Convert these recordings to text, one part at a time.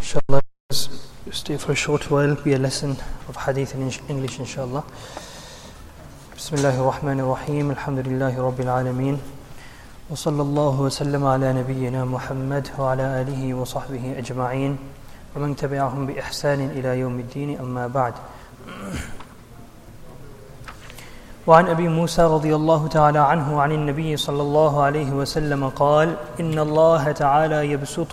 Inshallah, stay for a short while, be a lesson of hadith in English, inshallah. Bismillahir Rahmanir Rahim, alhamdulillahi Rabbil Alameen. Wa sallallahu wa sallama ala nabiyyina Muhammad wa ala alihi wa sahbihi ajma'in. Wa man tabi'ahum bi ihsanin ila yawmiddin, amma ba'd. وعن أبي موسى رضي الله تعالى عنه عن النبي صلى الله عليه وسلم قال إن الله تعالى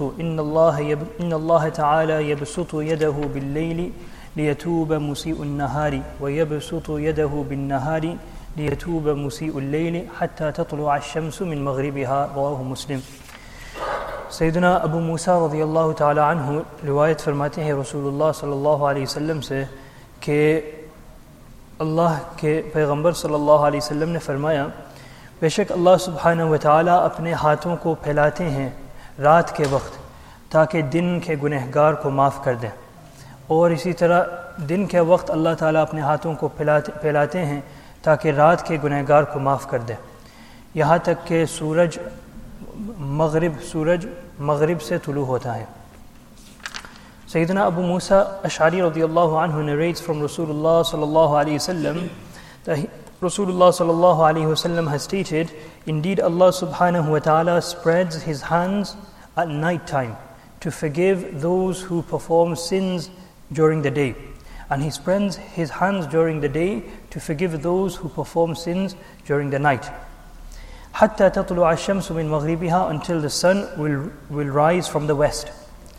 يبسط يده بالليل ليتوب مسيء النهار ويبسط يده بالنهار ليتوب مسيء الليل حتى تطلع الشمس من مغربها رواه مسلم. सैयदना अबू मूसा रज़ियल्लाहु ताला अन्हु रिवायत फरमाते हैं रसूलुल्लाह सल्लल्लाहु अलैहि वसल्लम से कि अल्लाह के पैगंबर सल्लल्लाहु अलैहि वसल्लम ने फरमाया, बेशक अल्लाह सुब्हानहु व तआला अपने हाथों को फैलाते हैं रात के वक्त ताकि दिन के गुनहगार को माफ़ कर दें, और इसी तरह दिन के वक्त अल्लाह ताला अपने हाथों को फैलाते हैं ताकि रात के गुनहगार को माफ़ कर दें, यहाँ तक कि सूरज मगरिब से तुलू होता है. Sayyidina Abu Musa Ash'ari radiyallahu anhu narrates from Rasulullah sallallahu alayhi wasallam that Rasulullah sallallahu alayhi wasallam has stated, indeed Allah subhanahu wa ta'ala spreads his hands at night time to forgive those who perform sins during the day, and he spreads his hands during the day to forgive those who perform sins during the night. حتى تطلع الشمس من مغربها, until the sun will rise from the west.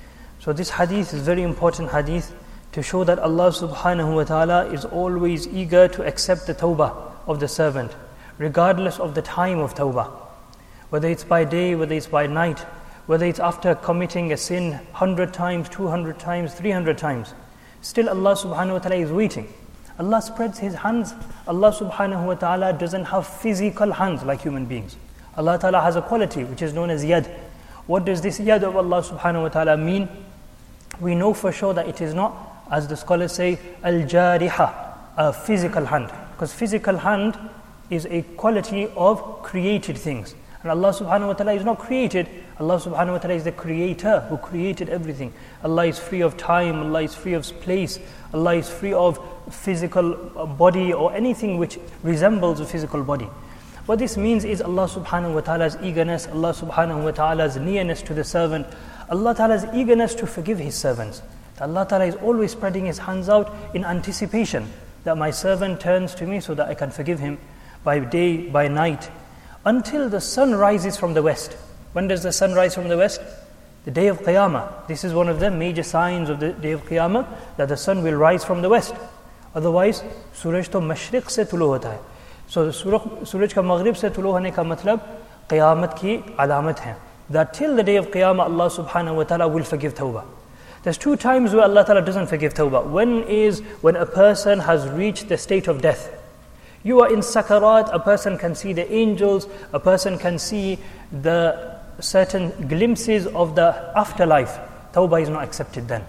So this hadith is very important hadith to show that Allah subhanahu wa ta'ala is always eager to accept the tawbah of the servant, regardless of the time of tawbah. Whether it's by day, whether it's by night, whether it's after committing a sin 100 times, 200 times, 300 times, still Allah subhanahu wa ta'ala is waiting. Allah spreads his hands. Allah subhanahu wa ta'ala doesn't have physical hands like human beings. Allah ta'ala has a quality which is known as yad. What does this yad of Allah subhanahu wa ta'ala mean? We know for sure that it is not, as the scholars say, al-jariha, a physical hand. Because physical hand is a quality of created things. And Allah subhanahu wa ta'ala is not created. Allah subhanahu wa ta'ala is the creator who created everything. Allah is free of time, Allah is free of place, Allah is free of physical body or anything which resembles a physical body. What this means is Allah subhanahu wa ta'ala's eagerness, Allah subhanahu wa ta'ala's nearness to the servant, Allah ta'ala's eagerness to forgive his servants. Allah ta'ala is always spreading his hands out in anticipation that my servant turns to me so that I can forgive him by day, by night, until the sun rises from the west. When does the sun rise from the west? The day of Qiyamah. This is one of the major signs of the day of Qiyamah, that the sun will rise from the west. Otherwise, सूरज तो मशरिक से तुलू होता है. So सूरज का मगरिब से तुलू होने का मतलब क़यामत की अलामत है. That till the day of Qiyamah, Allah subhanahu wa ta'ala will forgive tawbah. There's two times where Allah ta'ala doesn't forgive tawbah. One is when a person has reached the state of death. You are in sakarat, a person can see the angels, a person can see the certain glimpses of the afterlife. Tawbah is not accepted then.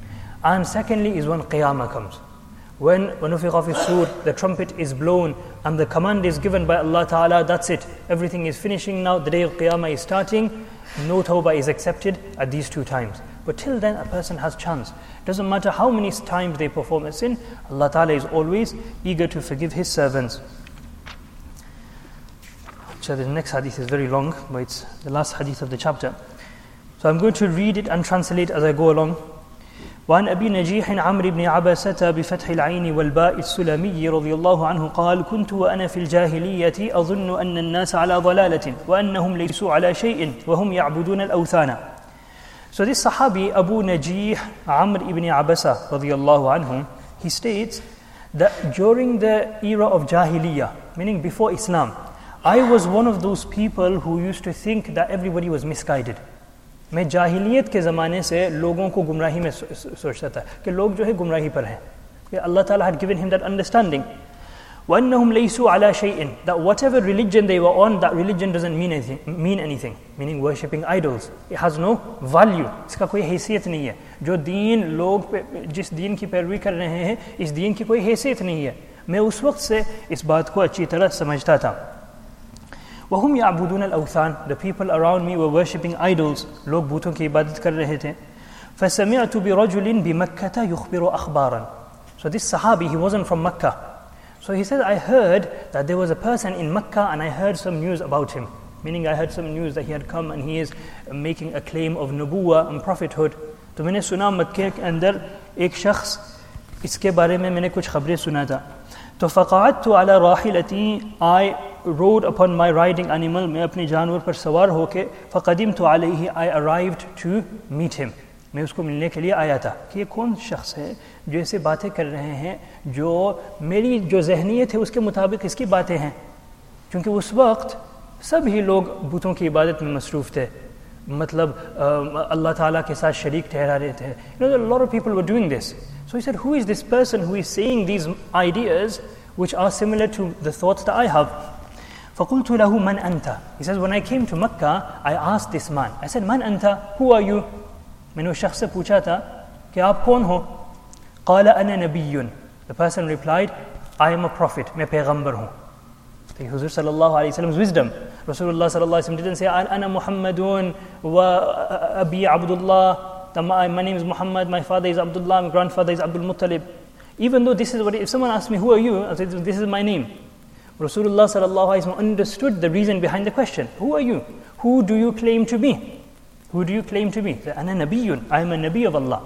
And secondly is when Qiyamah comes. When وَنُفِخَ فِي الصُّورِ, the trumpet is blown and the command is given by Allah Ta'ala, that's it. Everything is finishing now, the day of Qiyamah is starting. No tawbah is accepted at these two times. But till then a person has chance. Doesn't matter how many times they perform a sin, Allah Ta'ala is always eager to forgive his servants. So the next hadith is very long, but it's the last hadith of the chapter. So I'm going to read it and translate as I go along. وعن أبي نجيح عمرو بن عبسة بفتح العين والباء السلمي رضي الله عنه قال كنت وأنا في الجاهلية أظن أن الناس على ضلالة وأنهم ليسوا على شيء وهم يعبدون الأوثان. So this Sahabi Abu Najih Amr ibn Abasa radiyallahu anhu, he states that during the era of Jahiliyyah, meaning before Islam, I was one of those people who used to think that everybody was misguided. मैं जाहिलियत के ज़माने से लोगों को गुमराही में सोचता था कि लोग जो है गुमराही पर हैं. Allah Ta'ala had given him that understanding. وَأَنَّهُمْ لَيْسُوا عَلَى شَيْءٍ, that whatever religion they were on, that religion doesn't mean anything, meaning worshipping idols. It has no value. इसका कोई हैसियत नहीं है. जो दीन लोग जिस दीन की पैरवी कर रहे हैं, इस दीन की कोई हैसियत नहीं है. मैं उस वक्त से इस बात को अच्छी तरह समझता था. وَهُمْ يَعْبُدُونَ الْأَوْثَانِ, the people around me were worshipping idols. लोग बूतों की इबादत कर रहे थे. فَسَمِعْتُ بِرَجُلٍ بِمَكَّةَ يُخْبِرُ أَخْبَارًا. So this Sahabi, he wasn't from Makkah. So he said, I heard that there was a person in Makkah and I heard some news about him. Meaning I heard some news that he had come and he is making a claim of nubuwa and prophethood. तो मैंने सुना मक्के के अंदर एक शख्स इसके बारे में मैंने कुछ खबरें सुना था. तो फ़क़अदतु अला राहिलती, I rode upon my riding animal, मैं अपने जानवर पर सवार होके फ़क़दिमतु अलैहि, I arrived to meet him. मैं उसको मिलने के लिए आया था कि ये कौन शख्स है जो ऐसे बातें कर रहे हैं, जो मेरी जो ज़हनियत है उसके मुताबिक इसकी बातें हैं. क्योंकि उस वक्त सभी लोग बुतों की इबादत में मसरूफ़ थे, मतलब अल्लाह ताला के साथ शरीक ठहरा रहे थे. A lot of people were doing this. So he said, who is this person who is saying these ideas which are similar to the thoughts that I have? فَقُلْتُ لَهُ مَنْ أَنْتَ. He says, when I came to Makkah, I asked this man. I said, Man anta, who are you? मैंने उस शख्स से पूछा था कि आप कौन हो? قال أنا نبي. The person replied, I am a prophet. मैं पैगंबर हूँ. The Huzur sallallahu alayhi wa sallam's wisdom. Rasulullah sallallahu alayhi wa sallam didn't say, Ana Muhammadun wa Abi Abdullah. My name is Muhammad, my father is Abdullah, my grandfather is Abdul Muttalib. Even though this is what, if someone asks me, who are you? I say, this is my name. Rasulullah sallallahu alayhi wa sallam understood the reason behind the question. Who are you? Who do you claim to be? Who do you claim to be? Ana Nabiyyun. I am a Nabi of Allah.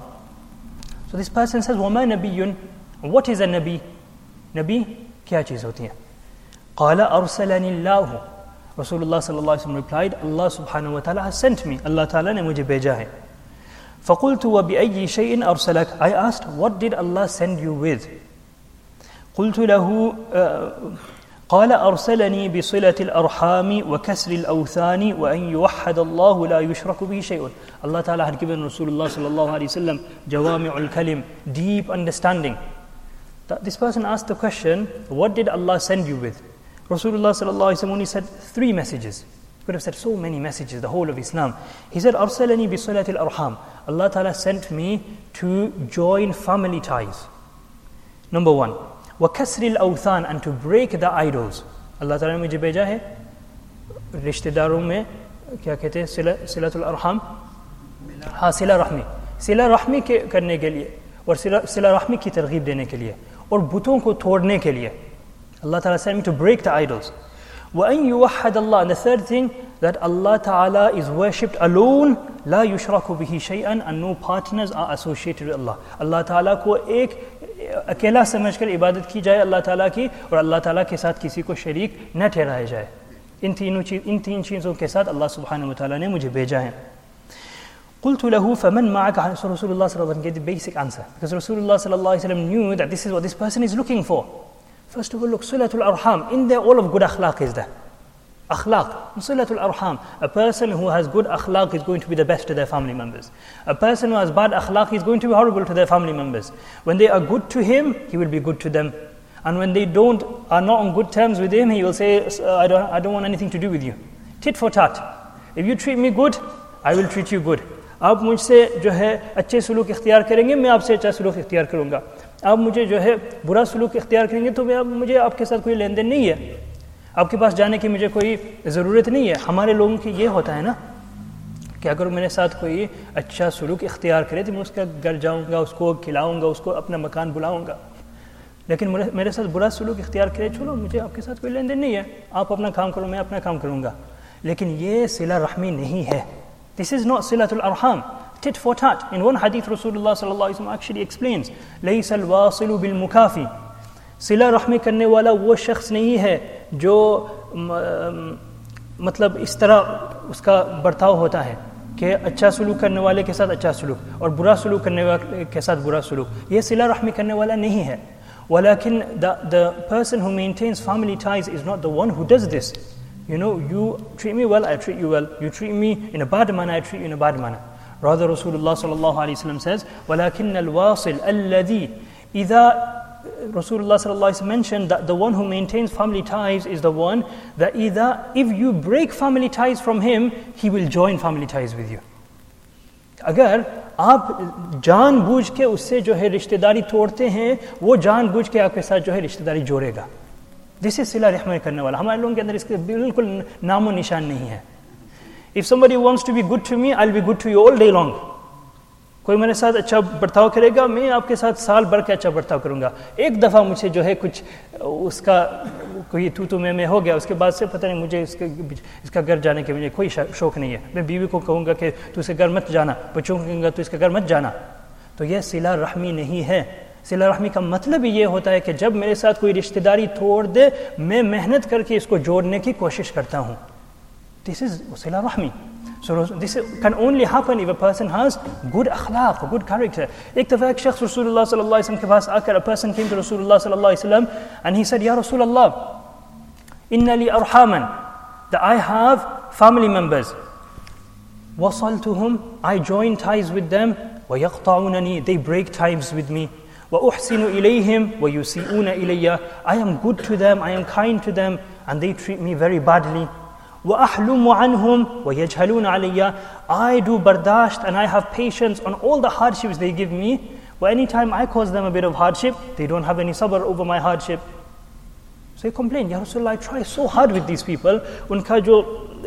So this person says, وَمَا نَبِيٌّ. What is a Nabi? Nabi, क्या चीज़ होती है? قَالَ أَرْسَلَنِ اللَّهُ. Rasulullah sallallahu alayhi wa sallam replied, Allah subhanahu wa ta'ala has sent me. Allah ta'ala ne mujhe beja hai. فَقُلْتُ وَبِأَيِّ شَيْءٍ أَرْسَلَكَ. I asked, what did Allah send you with? قُلْتُ لَهُ قال أرسلني بصلة الأرحام وكسر الأوثان وأن يوحد الله لا يشرك به شيء. Allah Ta'ala had given Rasulullah sallallahu alayhi wa sallam jawami'ul kalim, deep understanding. This person asked the question, what did Allah send you with? Rasulullah sallallahu alayhi wa sallam only said 3 messages. He could have said so many messages, the whole of Islam. He said, أرسلني بصلة الأرحام. Allah Ta'ala sent me to join family ties. Number 1. وَكَسْرِ الْأَوْثَانِ, and to break the idols. Allah Ta'ala ने मुझे भेजा है रिश्तेदारों में क्या कहते हैं सिलतुल अरहम, हाँ सिला रहमी के करने के लिए और सिला रहमी की तरगीब देने के लिए और बुतों को तोड़ने के लिए. Allah Ta'ala sent me to break the idols. وَأَن يُوَحَّدَ اللَّهِ, and the third thing, that Allah Ta'ala is worshipped alone, لَا يُشْرَكُ بِهِ شَيْئًا, and no partners are associated with Allah. Allah Ta'ala को एक अकेला समझकर इबादत की जाए अल्लाह ताला की, और अल्लाह ताला के साथ किसी को शरीक न ठहराया जाए. इन 3 चीज़ों के साथ अल्लाह सुब्हानहु व तआला ने मुझे भेजा है. قُلْتُ لَهُ فَمَنْ مَعَكَ. So Rasulullah sallallahu alaihi wasallam gave the basic answer, because Rasulullah sallallahu alaihi wasallam knew that this is what this person is looking for. First of all, look, Silatul Arham, in there all of good akhlaq is there. Akhlaq, Silatul Arham. A person who has good akhlaq is going to be the best to their family members. A person who has bad akhlaq is going to be horrible to their family members. When they are good to him, he will be good to them. And when they are not on good terms with him, he will say, I don't want anything to do with you. Tit for tat. If you treat me good, I will treat you good. आप मुझसे जो है अच्छे सलूक इख्तियार करेंगे, मैं आपसे अच्छा सलूक इख्तियार करूँगा. आप मुझे जो है बुरा सलूक इख्तियार करेंगे तो मुझे आपके साथ कोई लेन देन नहीं है, आपके पास जाने की मुझे कोई ज़रूरत नहीं है. हमारे लोगों की ये होता है ना कि अगर मेरे साथ कोई अच्छा सलूक इख्तियार करे तो मैं उसका घर जाऊँगा, उसको खिलाऊँगा, उसको अपना मकान बुलाऊँगा. लेकिन मेरे साथ बुरा सलूक इख्तियार करे, चलो मुझे आपके साथ कोई लेन देन नहीं है, आप अपना काम करो, मैं अपना काम करूँगा. लेकिन ये सिला रहमी नहीं है. This is not silatul arham, tit for tat. In one hadith, Rasulullah sallallahu alaihi wasallam actually explains, لَيْسَ الْوَاصِلُ بِالْمُكَافِي. सिला रहमी करने वाला वो शख्स नहीं है जो मतलब इस तरह उसका बर्ताव होता है कि अच्छा सलूक करने वाले के साथ अच्छा सलूक और बुरा सलूक करने वाले के साथ बुरा सलूक. ये सिला रहमी करने वाला नहीं है. वलाकिन the person who maintains family ties is not the one who does this. You know, you treat me well, I treat you well. You treat me in a bad manner, I treat you in a bad manner. Rather, Rasulullah sallallahu alaihi wasallam says, وَلَكِنَّ الْوَاصِلْ الَّذِي إِذَا. Rasulullah sallallahu alaihi wasallam mentioned that the one who maintains family ties is the one that if you break family ties from him, he will join family ties with you. अगर आप जानबूझ के उससे जो है रिश्तेदारी तोड़ते हैं, वो जानबूझ के आपके साथ जो है रिश्तेदारी जोड़ेगा. This is सिला रहमी करने वाला. हमारे लोगों के अंदर इसके बिल्कुल नामो निशान नहीं है. If somebody wants to be good to me, I'll be good to you all day long. कोई मेरे साथ अच्छा बर्ताव करेगा, मैं आपके साथ साल भर के अच्छा बर्ताव करूँगा। एक दफ़ा मुझे जो है कुछ उसका कोई तू में हो गया, उसके बाद से पता नहीं मुझे इसका घर जाने के मुझे कोई शौक़ नहीं है। मैं बीवी को कहूँगा कि तू इसके घर मत जाना, बच्चों को कहूँगा तू इसके घर मत जाना। तो यह सिला रहमी नहीं है। सिला रहमी का मतलब ये होता है कि जब मेरे साथ कोई रिश्तेदारी तोड़ दे, मैं मेहनत करके इसको जोड़ने की कोशिश करता हूँ। दिस इज़ सिला रहमी। So this can only happen if a person has good akhlaq, good character. एक दफ़ा एक शख्स रसूलुल्लाह सल्लल्लाहु अलैहि वसल्लम के पास आकर, a person came to Rasulullah sallallahu alaihi wasallam and he said, Ya Rasulullah, inna li arhaman, that I have family members. Wasaltuhum, I join ties with them. Wa yaqta'unani, they break ties with me. Wa uhsinu ilayhim wa yusi'una ilayya, I am good to them, I am kind to them, and they treat me very badly. وَأَحْلُمُ عَنْهُمْ وَيَجْهَلُونَ عَلَيَّ, I do bardasht and I have patience on all the hardships they give me. But anytime I cause them a bit of hardship, they don't have any sabr over my hardship. So he complained, Ya Rasulullah, I try so hard with these people. उनका जो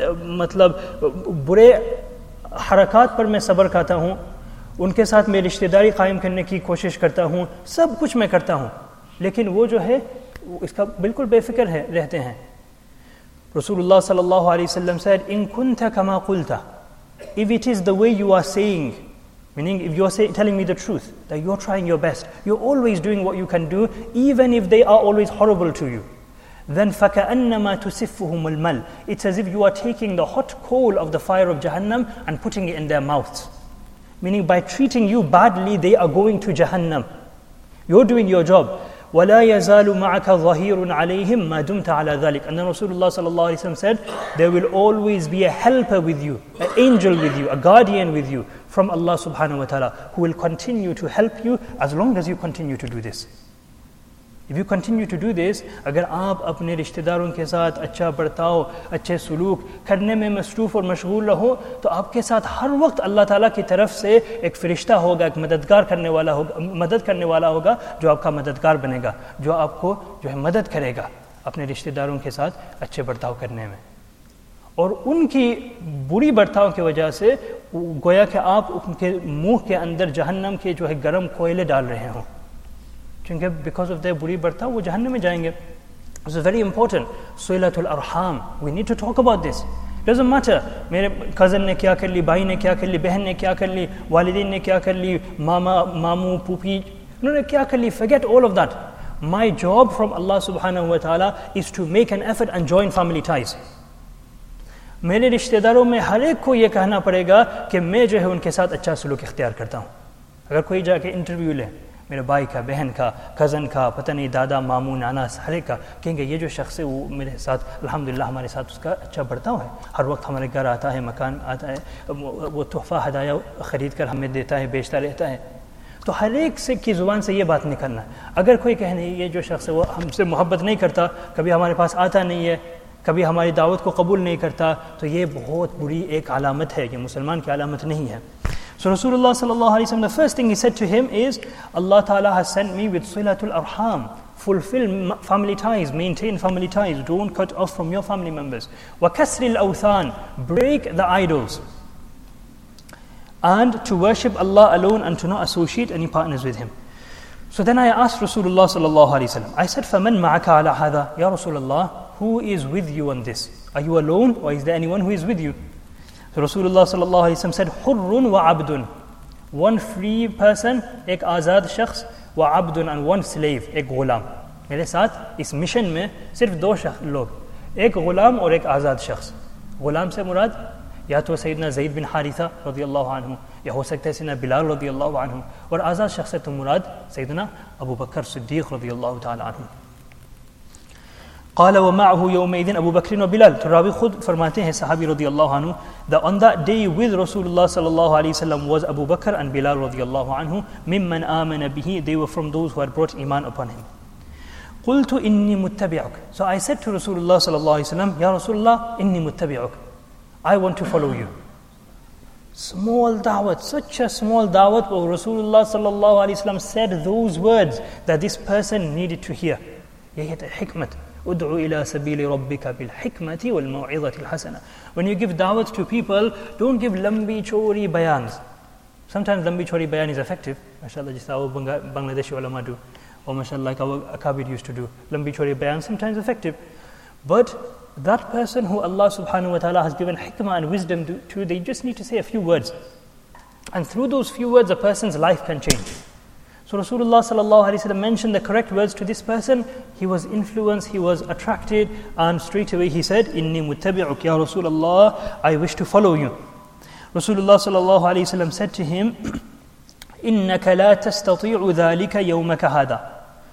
मतलब बुरे हरकत पर मैं सब्र करता हूँ, उनके साथ मैं रिश्तेदारी कायम करने की कोशिश करता हूँ, सब कुछ मैं करता हूँ, लेकिन वो जो है इसका बिल्कुल बेफिक्र है रहते हैं. Rasulullah sallallahu alaihi wasallam said, "In kunta kama qulta," if it is the way you are saying, meaning if you are telling me the truth, that you are trying your best, you're always doing what you can do, even if they are always horrible to you, then فَكَأَنَّمَا تُسِفُّهُمُ الْمَلْ, it's as if you are taking the hot coal of the fire of Jahannam and putting it in their mouths. Meaning by treating you badly, they are going to Jahannam. You're doing your job. وَلَا يَزَالُ مَعَكَ ظَهِيرٌ عَلَيْهِمْ مَا دُمْتَ عَلَى ذَلِكَ. And then Rasulullah sallallahu alaihi wasallam said, there will always be a helper with you, an angel with you, a guardian with you from Allah subhanahu wa ta'ala, who will continue to help you as long as you continue to do this. If you continue to do this, अगर आप अपने रिश्तेदारों के साथ अच्छा बर्ताव, अच्छे सलूक करने में मसरूफ़ और मशगूल रहो, तो आपके साथ हर वक्त अल्लाह ताला की तरफ से एक फ़रिश्ता होगा, एक मदद करने वाला होगा, जो आपका मददगार बनेगा, जो आपको जो है मदद करेगा अपने रिश्तेदारों के साथ अच्छे बर्ताव करने में. और उनकी बुरी बर्ताव की वजह से गोया कि आप उनके मुँह के अंदर जहन्नम के जो है गर्म कोयले डाल रहे हों, क्योंकि because of their बुरी बर्ताव वो जहन्नम में जाएंगे. This is very important. Silatul arham. We need to talk about this. Doesn't matter मेरे cousin ने क्या कर ली, भाई ने क्या कर ली, बहन ने क्या कर ली, वालिदैन ने क्या कर ली, मामा मामू पूपी उन्होंने क्या कर ली. Forget all of that. My job from Allah subhanahu wa ta'ala is to make an effort and join family ties. मेरे रिश्तेदारों में हर एक को ये कहना पड़ेगा कि मैं जो है उनके साथ अच्छा सलूक इख्तियार करता हूँ. अगर कोई जाके इंटरव्यू ले मेरे भाई का, बहन का, कज़न का, पता नहीं दादा मामू नाना हर एक का, कहेंगे ये जो शख्स है वो मेरे साथ अल्हम्दुलिल्लाह हमारे साथ उसका अच्छा बर्ताव है, हर वक्त हमारे घर आता है, मकान आता है, वो तोहफ़ा हदाया ख़रीद कर हमें देता है, बेचता रहता है. तो हर एक से की ज़ुबान से ये बात निकलना. अगर कोई कहे नहीं ये जो शख्स है वो हमसे मोहब्बत नहीं करता, कभी हमारे पास आता नहीं है, कभी हमारी दावत को कबूल नहीं करता, तो ये बहुत बुरी एक अलामत है, ये मुसलमान की अलामत नहीं है. So Rasulullah sallallahu alaihi wasallam, the first thing he said to him is, Allah Ta'ala has sent me with silatul arham, fulfill family ties, maintain family ties, don't cut off from your family members. Wa kasril awthan, break the idols, and to worship Allah alone and to not associate any partners with Him. So then I asked Rasulullah sallallahu alaihi wasallam, I said, فَمَنْ مَعَكَ عَلَى هَذَا, Ya Rasulullah, who is with you on this? Are you alone or is there anyone who is with you? So Rasulullah sallallahu alaihi wasallam said, Hurrun wa abdun, one free person, एक आज़ाद शख्स, wa abdun, and one slave, एक गुलाम. मेरे साथ इस mission में सिर्फ दो लोग, एक गुलाम और एक आज़ाद शख्स. गुलाम से मुराद या तो सैयदना ज़ैद बिन हारिसा रज़ियल्लाहु अन्हु, या हो सकता है सैयदना बिलाल रज़ियल्लाहु अन्हु, और आज़ाद शख्स से तो मुराद सैयदना अबू बकर सिद्दीक़ रज़ियल्लाहु ताला अन्हु. قال ومعه يومئذ أبو بكر وبلال. तो रावी खुद फरमाते हैं सहाबी रज़ियल्लाहु अन्हु, that on that day with Rasulullah sallallahu alaihi wasallam was Abu Bakr and Bilal radiallahu anhu, mimman amana bihi, they were from those who had brought iman upon him. قلت إني متبعك. So I said to Rasulullah sallallahu alaihi wasallam, Ya Rasulullah, inni muttabi'uk, I want to follow you. Small da'wat, such a small da'wat, where Rasulullah sallallahu alaihi wasallam said those words that this person needed to hear. Yeh hai hikmat. ادعو إلى سبيل ربك بالحكمة والموعظة الحسنة. When you give da'wat to people, don't give lambi chori bayans. Sometimes lambi chori bayan is effective, mashallah, just our Bangladeshi ulama do, or mashallah, like our akabir used to do. Lambi chori bayan sometimes effective. But that person who Allah subhanahu wa ta'ala has given hikmah and wisdom to, they just need to say a few words. And through those few words, a person's life can change. So Rasulullah sallallahu alaihi wasallam mentioned the correct words to this person. He was influenced, he was attracted, and straight away he said, "Inni muttabi'uk ya Rasulullah, I wish to follow you." Rasulullah sallallahu alaihi wasallam said to him, "Innaka la tastati'u dhalika yawmaka hada."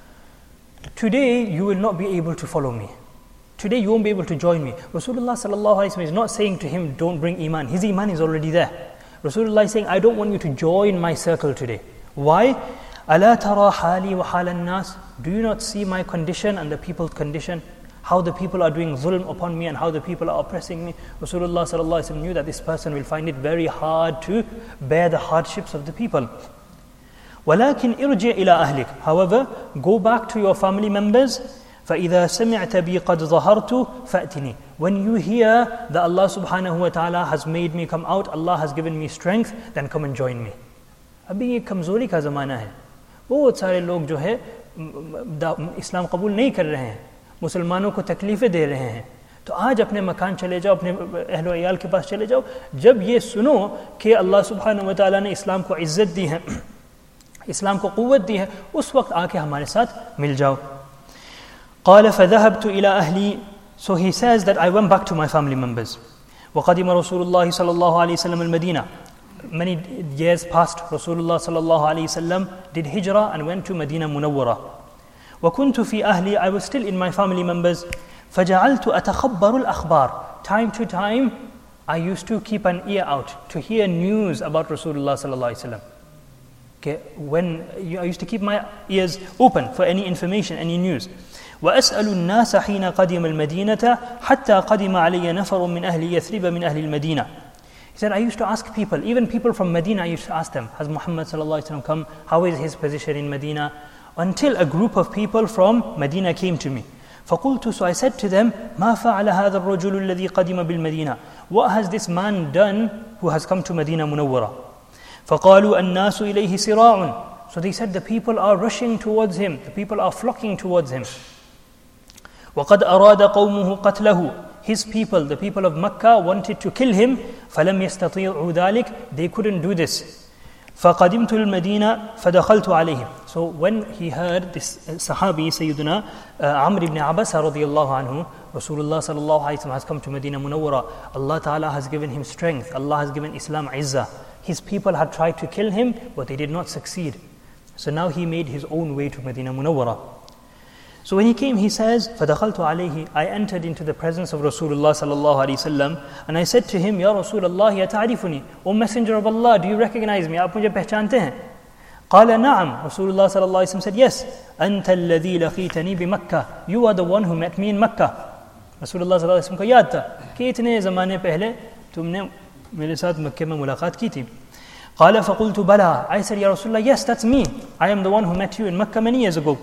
Today you will not be able to follow me. Today you won't be able to join me. Rasulullah sallallahu alaihi wasallam is not saying to him, "Don't bring iman." His iman is already there. Rasulullah is saying, "I don't want you to join my circle today." Why? أَلَا تَرَى حَالِي وَحَالَ النَّاسِ. Do you not see my condition and the people's condition? How the people are doing zulm upon me and how the people are oppressing me. Rasulullah sallallahu alaihi wasallam knew that this person will find it very hard to bear the hardships of the people. وَلَكِنْ إِرْجِعْ إِلَىٰ أَهْلِكَ. However, go back to your family members. فَإِذَا سَمِعْتَ بِي قَدْ ظَهَرْتُ فَأْتِنِي. When you hear that Allah subhanahu wa ta'ala has made me come out, Allah has given me strength, then come and join me. अभी ये कमज़ोरी का ज़माना है. बहुत सारे लोग जो है इस्लाम कबूल नहीं कर रहे हैं, मुसलमानों को तकलीफ़ें दे रहे हैं. तो आज अपने मकान चले जाओ, अपने अहल व इयाल के पास चले जाओ. जब ये सुनो कि अल्लाह सुब्हानहु व तआला ने इस्लाम को इज़्ज़त दी है, इस्लाम को क़ुव्वत दी है, उस वक्त आके हमारे साथ मिल जाओ. قال فذهبت إلى أهلي. So he says that I went back to my family members. وقدم رسول الله صلى الله عليه وسلم المدينة. Many years passed, Rasulullah sallallahu alaihi wasallam did hijrah and went to Medina Munawwara. وكنت في أهلي. I was still in my family members. فجعلت أتخبر الأخبار. Time to time, I used to keep an ear out to hear news about Rasulullah sallallahu alaihi wasallam. Okay, I used to keep my ears open for any information, any news. وأسأل الناس حين قدم المدينة حتى قدم علي نفر من أهل يثرب من أهل المدينة. He said, I used to ask people, even people from Medina, I used to ask them, has Muhammad sallallahu alaihi wasallam come? How is his position in Medina? Until a group of people from Medina came to me. فقلت, so I said to them, ما فعل هذا الرجل الذي قدم بالمدينة? What has this man done who has come to Medina Munawwara? فقالوا الناس إليه سراع. So they said, the people are rushing towards him, the people are flocking towards him. وقد أراد قومه قتله. His people, the people of Makkah, wanted to kill him. فلم يستطيعوا ذلك. They couldn't do this. فقدمت المدينة فدخلت عليهم. So when he heard this Sahabi, Sayyidina Amr ibn Abasa radiyallahu anhu, Rasulullah sallallahu alaihi wasallam has come to Medina Munawwara. Allah Ta'ala has given him strength. Allah has given Islam izzah. His people had tried to kill him, but they did not succeed. So now he made his own way to Medina Munawwara. So when he came, he says, فَدَخَلْتُ عَلَيْهِ. I entered into the presence of Rasulullah sallallahu alaihi wasallam, and I said to him, Ya Rasulullah, ya ta'rifuni. O Messenger of Allah, do you recognize me? Aap mujhe pehchante hain? قال نعم. Rasulullah sallallahu alaihi wasallam said, yes. أنت الذي لقيتني بمكة. You are the one who met me in Makkah. Rasulullah sallallahu alaihi wasallam ko yaad tha कि इतने ज़माने पहले तुमने मेरे साथ मक्के में मुलाकात की थी. قال فقلت بلى. I said, Ya Rasulullah, yes, that's me. I am the one who met you in Makkah many years ago.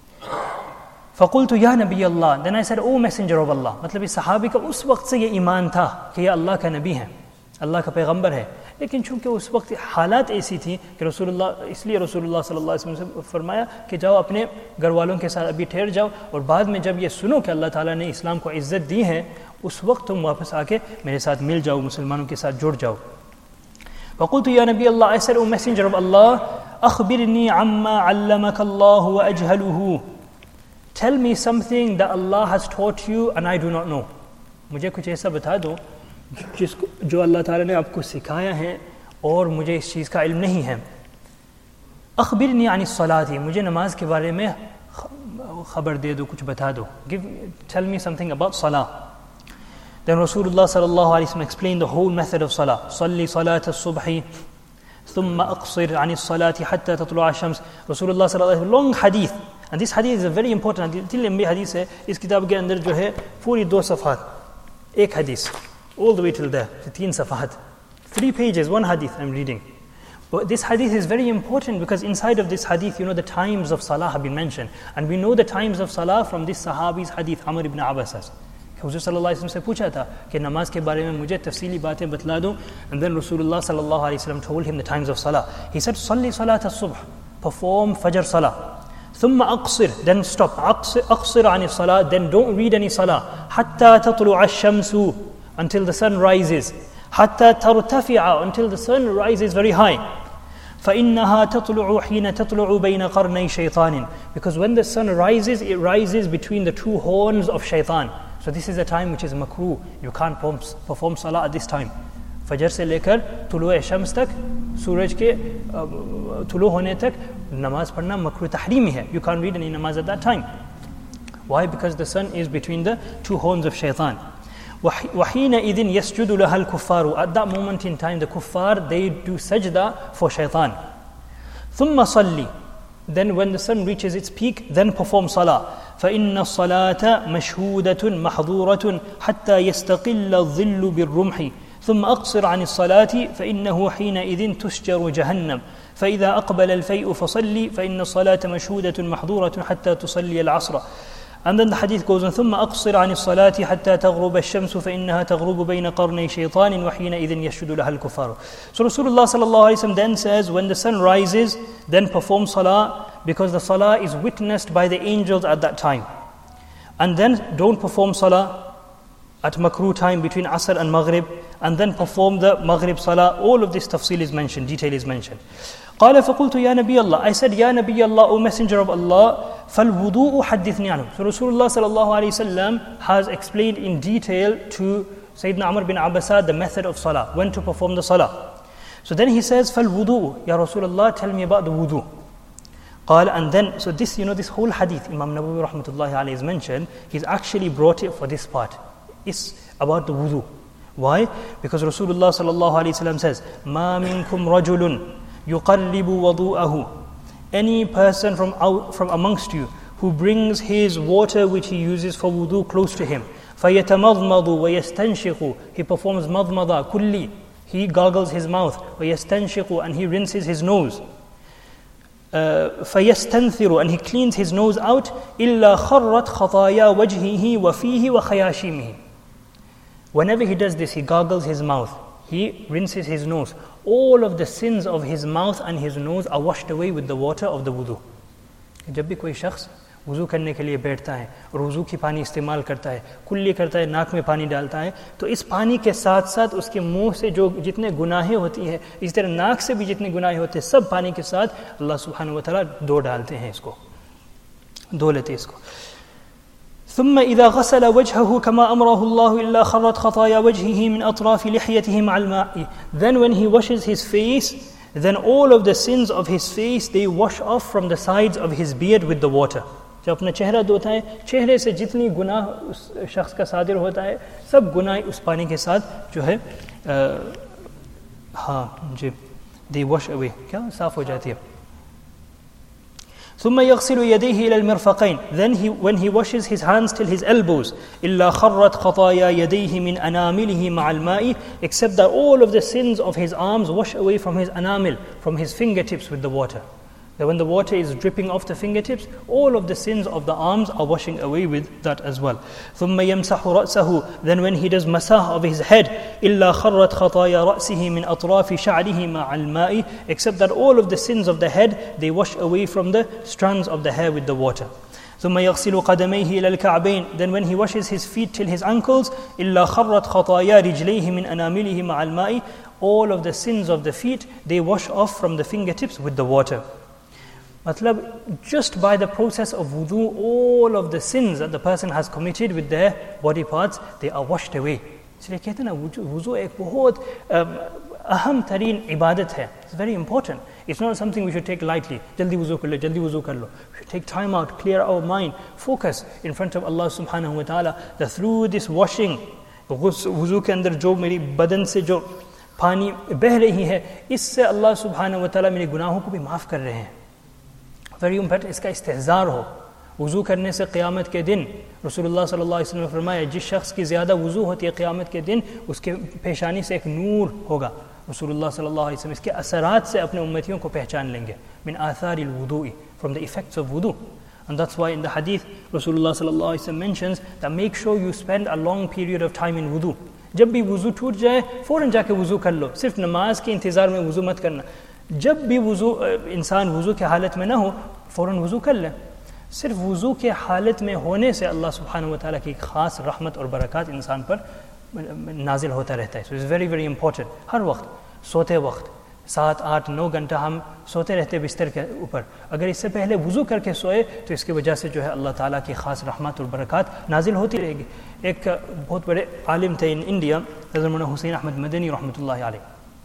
فقلت يا نبي الله. Then I said, O Messenger of Allah. मतलब इस सहाबी का उस वक्त से ये ईमान था कि ये अल्लाह का नबी है, अल्लाह का पैगंबर है. लेकिन चूंकि उस वक्त हालात ऐसी थी कि रसूलुल्लाह, इसलिए रसूलुल्लाह सल्लल्लाहु अलैहि वसल्लम से फरमाया कि जाओ अपने घर वालों के साथ अभी ठहर जाओ, और बाद में जब ये सुनो कि अल्लाह ताला ने इस्लाम को इज़्ज़त दी है, उस वक्त तुम वापस आके मेरे साथ मिल जाओ, मुसलमानों के साथ जुड़ जाओ. فقلت يا نبي الله. I said, O Messenger of Allah, أخبرني عما علمك الله وأجهله. Tell me something that Allah has taught you and I do not know. मुझे कुछ ऐसा बता दो जो अल्लाह ताला ने आपको सिखाया है और मुझे इस चीज़ का इल्म नहीं है. अख़बिरनी अन अस्सलाती. मुझे नमाज के बारे में खबर दे दो, कुछ बता दो. Tell me something about salah. Then Rasulullah sallallahu alaihi wasallam explained the whole method of salah. صلي صلاة الصبح ثم أقصر عن الصلاة حتى تطلع الشمس. Rasulullah sallallahu alaihi wasallam, long hadith. And this hadith is a very important hadith. इतनी लंबी hadith है. इस किताब के अंदर जो है पूरी 2 सफ़ात, एक hadith, all the way till there, 3 सफ़ात, 3 pages, 1 hadith I'm reading. But this hadith is very important because inside of this hadith, the times of salah have been mentioned. And we know the times of salah from this sahabi's hadith, Amr ibn Abbas. हुज़ूर सल्लल्लाहु अलैहि वसल्लम से पूछा था कि नमाज के बारे में मुझे तफसीली बातें बतला दो. And then Rasulullah sallallahu alaihi wasallam told him the times of salah. He said, "Salli salat as-subh," perform fajr salah. ثم أقصر, then stop. أقصر عن الصلاة, then don't read any salah. حتى تطلع الشمس, until the sun rises. حتى ترتفع, until the sun rises very high. فإنها تطلع حين تطلع بين قرني شيطان, because when the sun rises, it rises between the two horns of shaitan. So this is a time which is makruh. You can't perform salah at this time. फजर से लेकर तुलुए शम्स तक, सूरज के तुलु होने तक नमाज पढ़ना मकरूह तहरीमी है. You can't read any namaz at that time. Why? Because the sun is between the two horns of shaitan. وَحِينَئِذٍ يَسْجُدُ لَهَا الْكُفَّارُ, at that moment in time the kuffar, they do sajda for shaitan. ثُمَّ صَلِّ, then when the sun reaches its peak, then perform salah. فَإِنَّ الصَّلَاةَ مَشْهُودَةٌ مَحْظُورَةٌ حَتَّى يَسْتَقِلَّ الظِّلُّ بِالرُّمْحِ ثم أقصر عن الصلاة فإنه حينئذ تسجر جهنم فإذا أقبل الفيء فصلي فإن الصلاة مشهودة محظورة حتى تصلي العصر. And then the hadith goes on, ثم أقصر عن الصلاة حتى تغرب الشمس فإنها تغرب بين قرني شيطان وحينئذ يسجد لها الكفار. So Rasulullah sallallahu alaihi wasallam then says, when the sun rises, then perform salah, because the salah is witnessed by the angels at that time. And then don't perform salah at makruh time between Asr and Maghrib, and then perform the Maghrib Salah. All of this tafsil is mentioned, detail is mentioned. قال فقلت يا نبي الله, I said, Ya Nabi Allah, O Messenger of Allah, فالوضوء حدثني عنه. So Rasulullah sallallahu alayhi wasallam has explained in detail to Sayyidina Amr bin Abasa the method of Salah, when to perform the Salah. So then he says, فالوضوء, Ya Rasulullah, tell me about the wudu. قال, and then, so this, this whole hadith, Imam Nawawi rahmatullahi alayhi has mentioned, he's actually brought it for this part. It's about the wudu. Why? Because Rasulullah sallallahu alaihi wasallam says, "Ma minkum rajulun yuqarribu wudu'ahu." Any person from amongst you who brings his water which he uses for wudu close to him, فَيَتَمَضْمَضُ وَيَسْتَنْشِقُ, he performs madmada kulli, he gargles his mouth, وَيَسْتَنْشِقُ, and he rinses his nose, فَيَسْتَنْثِرُ, and he cleans his nose out, إِلَّا خَرَّتْ خَطَايَا وَجْهِهِ وَفِيهِ وَخَيَاشِمِهِ. Whenever he does this, he gargles his mouth, he rinses his nose. All of the sins of his mouth and his nose are washed away with the water of the wudu. जब भी कोई शख्स वुज़ू करने के लिए बैठता है और वुज़ू की पानी इस्तेमाल करता है, कुल्ली करता है, नाक में पानी डालता है, तो इस पानी के साथ साथ उसके मुंह से जो जितने गुनाहें होती हैं, इस तरह नाक से भी जितने गुनाहें होते हैं, सब पानी के साथ अल्लाह सुब्हानहु व तआला धो डालते हैं, इसको धो लेते हैं इसको. ثم إذا غسل وجهه كما أمره الله إلا خرت خطايا وجهه من أطراف لحيته مع الماء. Then when he washes his face, then all of the sins of his face, they wash off from the sides of his beard with the water. जब अपना चेहरा धोता है, चेहरे से जितनी गुनाह उस शख्स का सादिर होता है, सब गुनाह उस पानी के साथ जो है हाँ जी, they wash away, क्या साफ हो जाती है. ثم يغسل يديه إلى المرفقين. Then when he washes his hands till his elbows, إلا خرت خطايا يديه من أنامله مع الماء, except that all of the sins of his arms wash away from his anamil, from his fingertips with the water. That when the water is dripping off the fingertips, all of the sins of the arms are washing away with that as well. ثم يمسح رأسه. Then when he does masah of his head, إلا خرت خطايا رأسه من أطراف شعره مع الماء, except that all of the sins of the head, they wash away from the strands of the hair with the water. ثم يغسل قدميه إلى الكعبين. Then when he washes his feet till his ankles, إلا خرت خطايا رجليه من أنامله مع الماء, all of the sins of the feet, they wash off from the fingertips with the water. Matlab, just by the process of wudu, all of the sins that the person has committed with their body parts, they are washed away. इसलिए कहते हैं ना, wudu एक बहुत अहम तरीन इबादत है. It's very important. It's not something we should take lightly. जल्दी wudu कर लो, जल्दी wudu कर लो. We should take time out, clear our mind, focus in front of Allah subhanahu wa ta'ala, that through this washing, wudu के अंदर जो मेरी बदन से जो पानी बह रही है, इससे अल्लाह subhanahu wa ta'ala मेरे गुनाहों को भी माफ़ कर रहे हैं. Very important, इसका इस्तेहज़ार हो. वुज़ू करने से क़यामत के दिन रसूलुल्लाह सल्लल्लाहु अलैहि वसल्लम ने फरमाया, जिस शख्स की ज़्यादा वुज़ू होती है क़यामत के दिन, उसके पेशानी से एक नूर होगा. रसूलुल्लाह सल्लल्लाहु अलैहि वसल्लम इसके असरात से अपने उम्मतियों को पहचान लेंगे. मिन आसारिल वुदूई, from the effects of wudu. And that's why in the hadith, Rasulullah sallallahu alaihi wasallam mentions that make sure you spend a long period of time in wudu. जब भी वुज़ू टूट जाए फ़ौरन जाके वुज़ू कर लो, सिर्फ नमाज के इंतज़ार में वुज़ू मत करना. जब भी वुज़ू इंसान वुज़ू के हालत में ना हो फ़ौरन वुज़ू कर ले. सिर्फ वुज़ू के हालत में होने से अल्लाह सुब्हानहू व तआला की ख़ास रहमत और बरक़ात इंसान पर नाजिल होता रहता है. So it's very very important. हर वक्त सोते वक्त 7, 8, 9 घंटा हम सोते रहते बिस्तर के ऊपर, अगर इससे पहले वुज़ू करके सोए तो इसकी वजह से जो है अल्लाह ताला की ख़ास रहमत और बरक़ात नाजिल होती रहेगी. एक बहुत बड़े आलिम थे इन इंडिया, हज़रत मौलाना हुसैन अहमद मदनी रहमतुल्लाहि अलैह.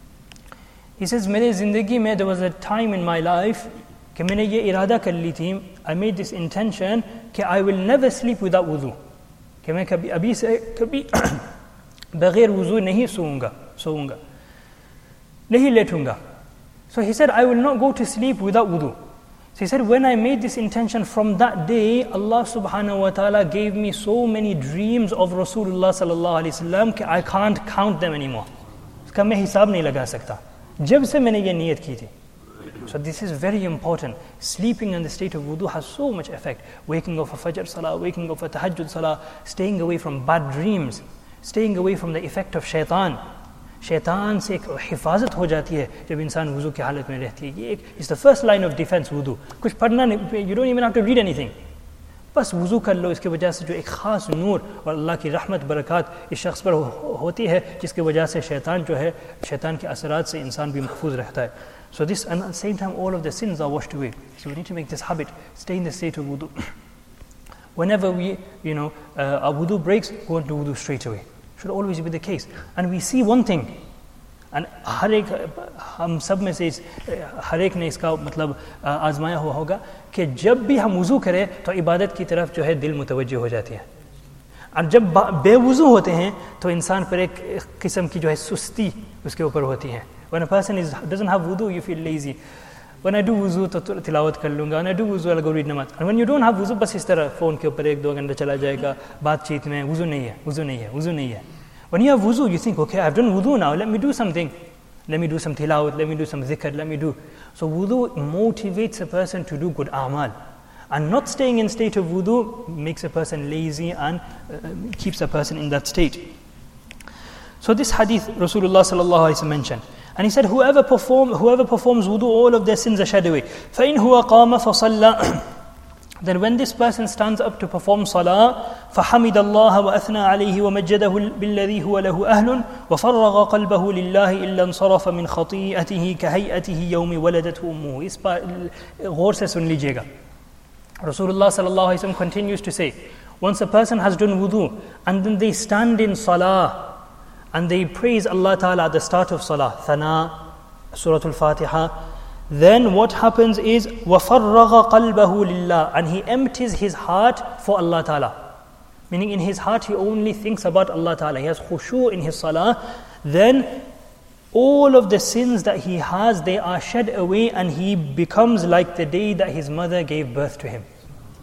ही सेज़ मेरे ज़िंदगी में there was a time in my life कि मैंने ये इरादा कर ली थी, आई मेड दिस इंटेंशन कि I will never sleep without वुज़ू, कि मैं कभी अभी से कभी बग़ैर वुज़ू नहीं सोऊंगा नहीं लेटूंगा. So he said, I will not go to sleep without wudu. So he said, when I made this intention, from that day, Allah subhanahu wa ta'ala gave me so many dreams of Rasulullah sallallahu alaihi wasallam कि I can't count them anymore. उसका मैं हिसाब नहीं लगा सकता जब से मैंने ये नियत की थी. So this is very important. Sleeping in the state of wudu has so much effect. Waking up for Fajr Salah, waking up for Tahajjud Salah, staying away from bad dreams, staying away from the effect of shaitan. शैतान से एक हिफाजत हो जाती है जब इंसान वुज़ू की हालत में रहती है. ये एक is the first line of defence वुज़ू. कुछ पढ़ना नहीं, you don't even have to read anything, बस वुज़ू कर लो. इसकी वजह से जो एक ख़ास नूर और अल्लाह की रहमत बरक़ात इस शख्स पर होती है, जिसकी वजह से शैतान जो है, शैतान के असरात से इंसान भी महफूज रहता है. So this, and at the same time, all of the sins are washed away. So we need to make this habit, stay in the state of wudu. Whenever we, our wudu breaks, go into wudu straight away. Should always be the case. And we see one thing, and हर एक हम सब में से हर एक ने इसका मतलब आजमाया हुआ होगा कि जब भी हम वुज़ू करें तो इबादत की तरफ जो है दिल मुतवज्जह हो जाती है. और जब बेवुज़ू होते हैं तो इंसान पर एक किस्म की जो है सुस्ती उसके ऊपर होती है. When a person doesn't have wudu, you feel lazy. When I do wudu, तो तिलावत कर लूँगा. When I do wudu, I'll go read namaz. And when you don't have wudu, बस इस तरह फ़ोन के ऊपर 1-2 घंटा चला जाएगा बातचीत में. wudu नहीं है. When you have wudu, you think, okay, I've done wudu now. Let me do something. Let me do some tilawat. Let me do some dhikr. Let me do. So wudu motivates a person to do good a'mal. And not staying in state of wudu makes a person lazy and keeps a person in that state. So this hadith Rasulullah sallallahu alaihi wasallam mentioned. And he said, whoever performs wudu, all of their sins are shed away. فَإِنْ هُوَ قَامَ فَصَلَّى. Then when this person stands up to perform salah, فَحَمِدَ اللَّهَ وَأَثْنَى عَلَيْهِ وَمَجَّدَهُ بِالَّذِي هُوَ لَهُ أَهْلٌ وَفَرَّغَ قَلْبَهُ لِلَّهِ إِلَّا انصَرَفَ مِنْ خَطِيئَتِهِ كَهَيْئَتِهِ يَوْمِ وَلَدَتْهُ أُمُّهُ. इस पर गौर से सुन लीजिएगा. Rasulullah sallallahu alaihi wasallam continues to say, once a person has done wudu and then they stand in salah and they praise Allah Ta'ala at the start of salah, thana, Surah Al-Fatiha, then what happens is وَفَرَّغَ قَلْبَهُ لِلَّهِ, and he empties his heart for Allah Ta'ala. Meaning in his heart he only thinks about Allah Ta'ala. He has khushu in his salah. Then all of the sins that he has, they are shed away and he becomes like the day that his mother gave birth to him.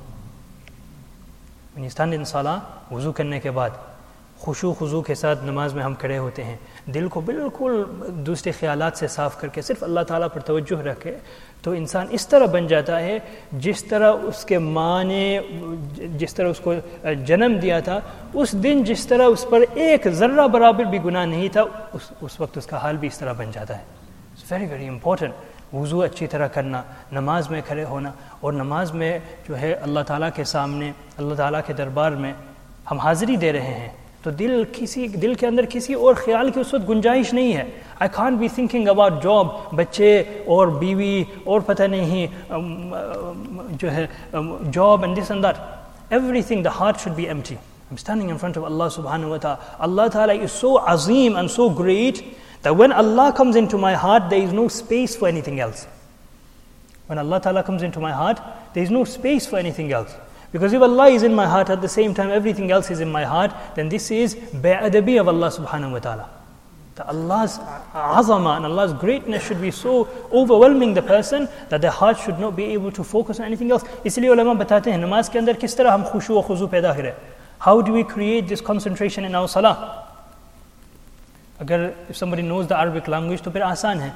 When you stand in salah, wuzu करने के बाद खुशू खुजू के साथ नमाज में हम खड़े होते हैं, दिल को बिल्कुल दूसरे ख्यालात से साफ़ करके सिर्फ अल्लाह ताला पर तवज्जुह रखे, तो इंसान इस तरह बन जाता है जिस तरह उसके माँ ने जिस तरह उसको जन्म दिया था, उस दिन जिस तरह उस पर एक ज़र्रा बराबर भी गुनाह नहीं था, उस वक्त उसका हाल भी इस तरह बन जाता है. It's very very important. वुज़ू अच्छी तरह करना, नमाज में खड़े होना, और नमाज में जो है अल्लाह ताला के सामने, अल्लाह ताला के दरबार में हम हाज़िरी दे रहे हैं, तो दिल के अंदर किसी और ख्याल की उस वक्त गुंजाइश नहीं है. I can't be thinking about job, बच्चे और बीवी और पता नहीं जो है job and this and that. Everything, the heart should be empty. I am standing in front of Allah सुब्हानहू व तआला. अल्लाह ताला इज सो अजीम and so great that when Allah comes into my heart, there is no space for anything else. When Allah Ta'ala comes into my heart, there is no space for anything else. Because if Allah is in my heart at the same time everything else is in my heart, then this is bi'adabi of Allah subhanahu wa ta'ala. That Allah's azama and Allah's greatness should be so overwhelming the person that their heart should not be able to focus on anything else. इसलिए उलमा बताते हैं नमाज के अंदर किस तरह हम खुशू व खुजू पैदा करें. How do we create this concentration in our salah? अगर if somebody knows the Arabic language तो फिर आसान है.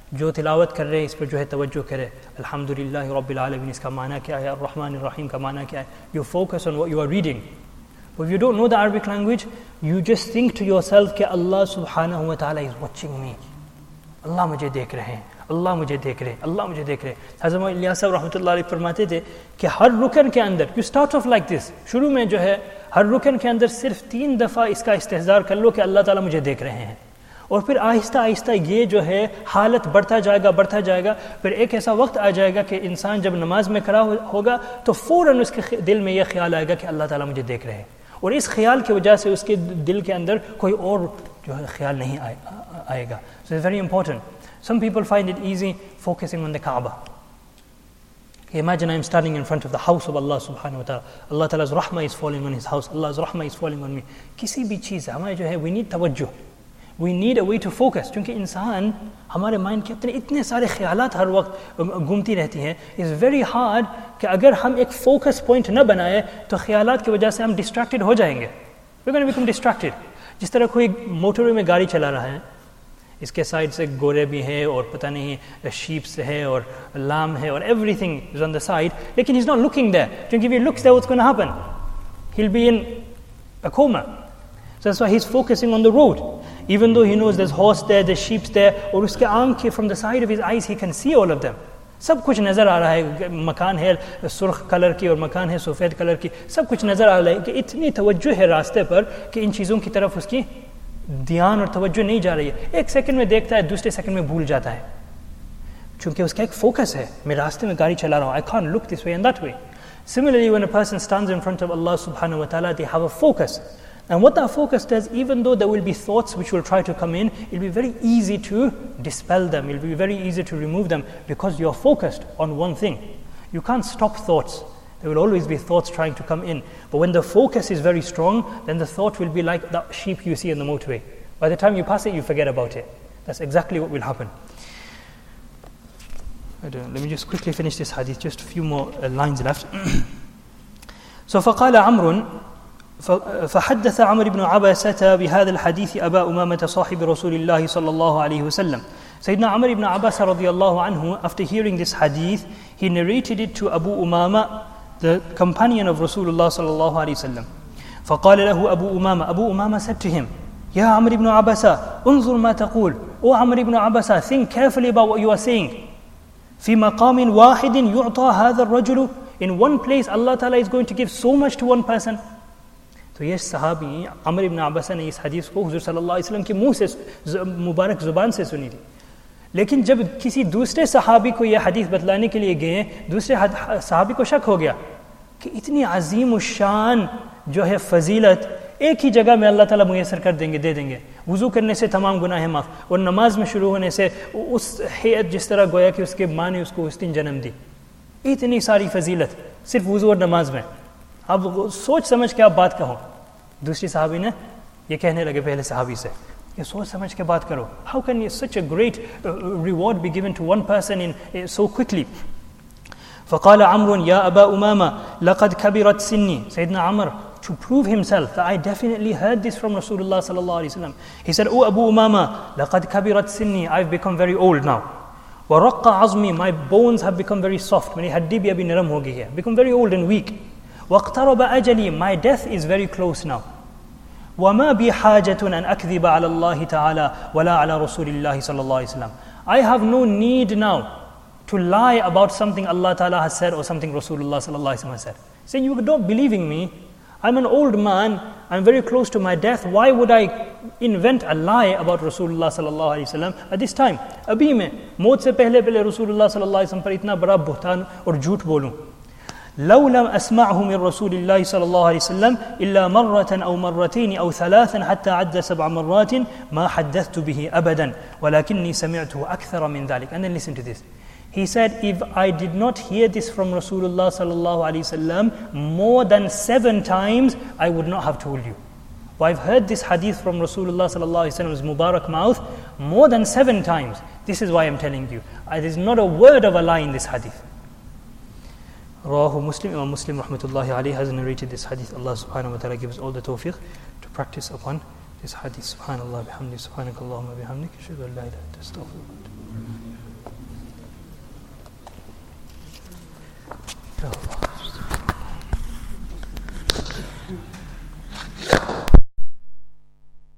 जो तिलावत कर रहे हैं इस पर जो है तवज्जो करे, अल्हम्दुलिल्लाह रब्बिल आलमीन इसका माना क्या है, अर्रहमान अर्रहीम का माना क्या है. You focus on what you are reading. But if you don't know the Arabic language, you just think to yourself कि Allah subhanahu wa ta'ala is watching me. अल्लाह मुझे देख रहे हैं, अल्लाह मुझे देख रहे हैं, अल्लाह मुझे देख रहे हैं. हज़रत मौलाना इलियास साहब रहमतुल्लाह अलैह फरमाते थे कि हर रुकन के अंदर, you start off like this, शुरू में जो है हर रुकन के अंदर सिर्फ 3 दफ़ा इसका इस्तेहज़ार कर लो कि अल्लाह ताला मुझे देख रहे हैं. और फिर आहिस्ता आहिस्ता ये जो है हालत बढ़ता जाएगा. फिर एक ऐसा वक्त आ जाएगा कि इंसान जब नमाज में खड़ा होगा तो फ़ौरन उसके दिल में यह ख्याल आएगा कि अल्लाह ताला मुझे देख रहे हैं. और इस ख्याल की वजह से उसके दिल के अंदर कोई और जो है ख्याल नहीं आएगा. So it's very important. Some people find it easy focusing on the Kaaba. Imagine I'm standing in front of the house of Allah subhanahu wa ta'ala. Allah ta'ala's rahmah is falling on his house. Allah's rahmah is falling on me. किसी भी चीज़ हमारे जो है we need तवज्जो. We need a way to focus. क्योंकि इंसान हमारे mind के इतने सारे ख्यालात हर वक्त घूमती रहती हैं. It's very hard कि अगर हम एक फोकस पॉइंट न बनाए तो ख्यालात की वजह से हम डिस्ट्रैक्टेड हो जाएंगे. We're going to become distracted. जिस तरह कोई मोटरवे में गाड़ी चला रहा है, इसके साइड से घोड़े भी है और पता नहीं शीप्स है और लाम है और everything is on the side, लेकिन he's not looking there. क्योंकि if he looks there, what's going to happen? He'll be in a coma. So that's why he's focusing on the road. Even though he knows there's horse there, there's sheep there, और उसके आँखें from the side of his eyes he can see all of them. सब कुछ नज़र आ रहा है. मकान है सुर्ख कलर की और मकान है सफ़ेद कलर की. सब कुछ नज़र आ रहा है कि इतनी तवज्जो है रास्ते पर कि इन चीज़ों की तरफ उसकी ध्यान और तवज्जो नहीं जा रही है. एक सेकंड में देखता है, दूसरे सेकंड में भूल जाता है, क्योंकि उसका एक फोकस है. मैं रास्ते में गाड़ी चला रहा हूँ, I can't look this way and that way. Similarly, when a person stands in front of Allah subhanahu wa ta'ala, they have a focus. And what that focus does, even though there will be thoughts which will try to come in, it will be very easy to dispel them. It will be very easy to remove them because you are focused on one thing. You can't stop thoughts. There will always be thoughts trying to come in. But when the focus is very strong, then the thought will be like the sheep you see in the motorway. By the time you pass it, you forget about it. That's exactly what will happen. Let me just quickly finish this hadith, just a few more lines left. So فقال عمرو فحدث عمرو بن عباسة بهذا الحديث أبا أمامة صاحب رسول الله صلى الله عليه وسلم. Sayyidina Amr ibn Abbas radiallahu anhu, after hearing this hadith, he narrated it to Abu Umama, the companion of Rasulullah sallallahu alayhi wasallam. فقال له أبو أمامة, Abu Umama said to him, Ya Amr ibn Abbasa, انظر ما تقول. O Amr ibn Abbasa, think carefully about what you are saying. في مقام واحد يعطى هذا الرجل. In one place, Allah Ta'ala is going to give so much to one person. तो ये सहाबी अमर इब्न अब्बास ने इस हदीस को हुजूर सल्लल्लाहु अलैहि वसल्लम के मुंह से मुबारक ज़ुबान से सुनी थी. लेकिन जब किसी दूसरे सहाबी को यह हदीस बतलाने के लिए गए, दूसरे सहाबी को शक हो गया कि इतनी अजीम शान जो है फजीलत एक ही जगह में अल्लाह ताला मुयस्सर कर देंगे, दे देंगे. वुज़ू करने से तमाम गुनाह माफ़, और नमाज में शुरू होने से उस हैत जिस तरह गोया कि उसके माँ ने उसको उस दिन जन्म दी. इतनी सारी फजीलत सिर्फ वुज़ू और नमाज में. अब सोच समझ के आप बात कहो. दूसरी सहाबी ने ये कहने लगे पहले सहाबी से, ये सोच समझ के बात करो. How can such a great reward be given to one person in so quickly? فقال عمرو يا أبا أمامة لقد كبرت سني. Sayyidina Amr, to prove himself that I definitely heard this from Rasulullah sallallahu alaihi wasallam, he said, O Abu Umama, لقد كبرت سني, I've become very old now. ورق عظمي, my bones have become very soft. मेरी हड्डी भी अभी नरम हो गई है, become very old and weak. واقترب أجلي, my death is very close now. وما بي حاجة أن أكذب على الله تعالى ولا على رسول الله صلى الله عليه وسلم. I have no need now to lie about something Allah Ta'ala has said or something Rasulullah sallallahu alaihi wasallam has said. Saying, you don't believing me, I'm an old man, I'm very close to my death, why would I invent a lie about Rasulullah sallallahu alaihi wasallam at this time? अभी मैं मौत से पहले Rasulullah sallallahu alaihi wasallam पर इतना बड़ा बुहतान और झूठ बोलूं. لو لم أسمعه من رسول الله صلى الله عليه وسلم إلا مرة أو مرتين أو ثلاثا حتى عد 7 مرات ما حدثت به أبدا ولكني سمعته أكثر من ذلك. And then listen to this. He said, if I did not hear this from Rasulullah sallallahu alaihi wasallam more than 7 times, I would not have told you. Well, I've heard this hadith from Rasulullah sallallahu alaihi wasallam's Mubarak mouth more than 7 times. This is why I'm telling you. There is not a word of a lie in this hadith. Rawahu Muslim, Imam Muslim rahmatullahi alayhi has narrated this hadith. Allah subhanahu wa ta'ala gives all the tawfiq to practice upon this hadith. Subhanallah bihamdi, subhanakallahumma bihamdik, ashhadu an la ilaha illa anta, astaghfiruka wa atubu ilayk.